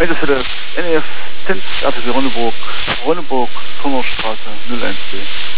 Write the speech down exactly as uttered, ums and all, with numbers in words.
Einsatzstelle N E F Zenz, A T C Ronneburg, Ronneburg, Turnerstraße null eins B.